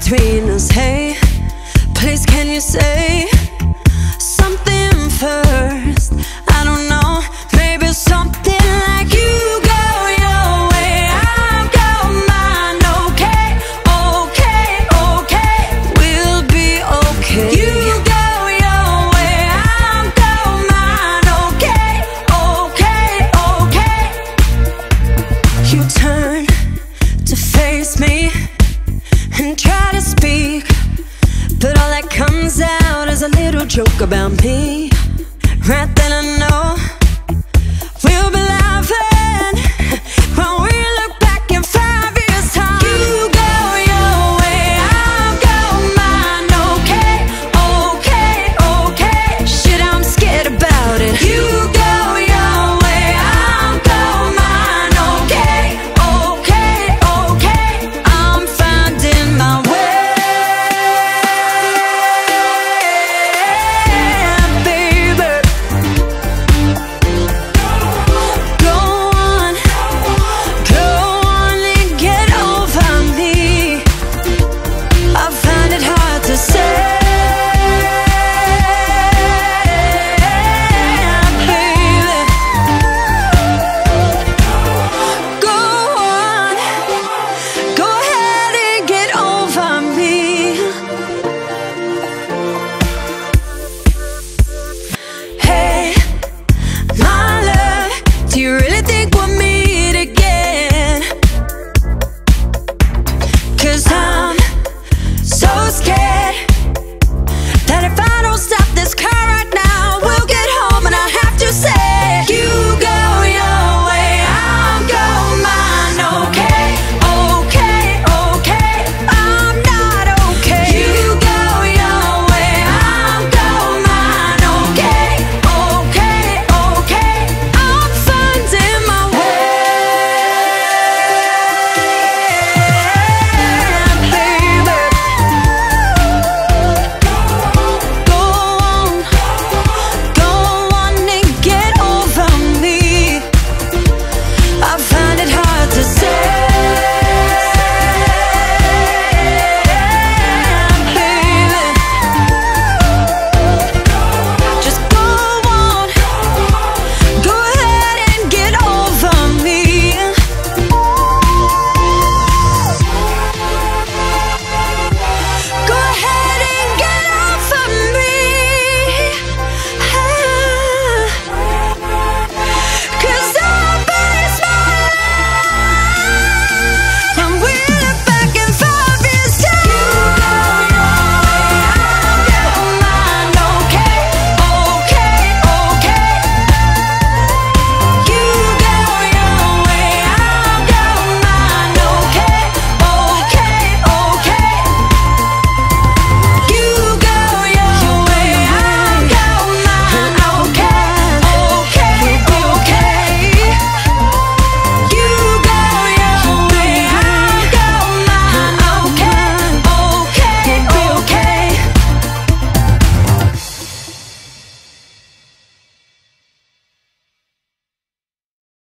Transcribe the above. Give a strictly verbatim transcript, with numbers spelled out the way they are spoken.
between us. Hey, please can you say something first? I don't know, maybe something like you go your way, I'll go mine. Okay, okay, okay, we'll be okay. You go your way, I'll go mine. Okay, okay, okay. You turn to face me and try to speak, but all that comes out is a little joke about me. Right then I